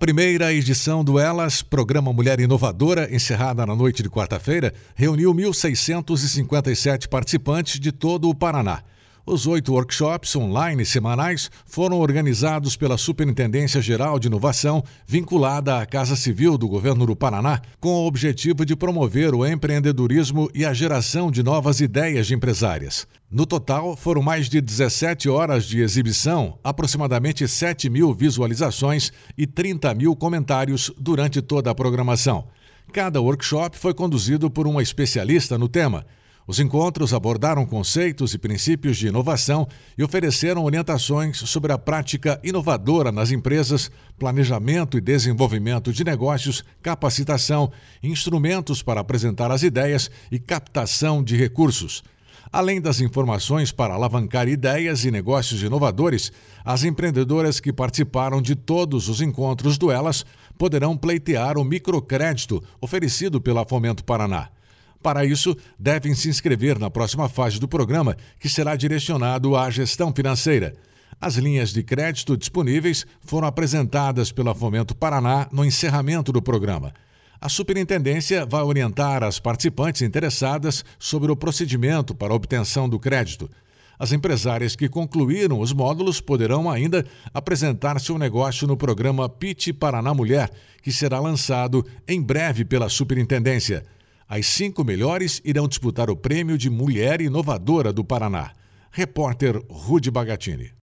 primeira edição do Elas, Programa Mulher Inovadora, encerrada na noite de quarta-feira, reuniu 1.657 participantes de todo o Paraná. Os 8 workshops online semanais foram organizados pela Superintendência Geral de Inovação, vinculada à Casa Civil do Governo do Paraná, com o objetivo de promover o empreendedorismo e a geração de novas ideias empresárias. No total, foram mais de 17 horas de exibição, aproximadamente 7.000 visualizações e 30.000 comentários durante toda a programação. Cada workshop foi conduzido por uma especialista no tema. Os encontros abordaram conceitos e princípios de inovação e ofereceram orientações sobre a prática inovadora nas empresas, planejamento e desenvolvimento de negócios, capacitação, instrumentos para apresentar as ideias e captação de recursos. Além das informações para alavancar ideias e negócios inovadores, as empreendedoras que participaram de todos os encontros do Elas poderão pleitear o microcrédito oferecido pela Fomento Paraná. Para isso, devem se inscrever na próxima fase do programa, que será direcionado à gestão financeira. As linhas de crédito disponíveis foram apresentadas pela Fomento Paraná no encerramento do programa. A Superintendência vai orientar as participantes interessadas sobre o procedimento para a obtenção do crédito. As empresárias que concluíram os módulos poderão ainda apresentar seu negócio no programa Pitch Paraná Mulher, que será lançado em breve pela Superintendência. As 5 melhores irão disputar o prêmio de Mulher Inovadora do Paraná. Repórter Rudy Bagatini.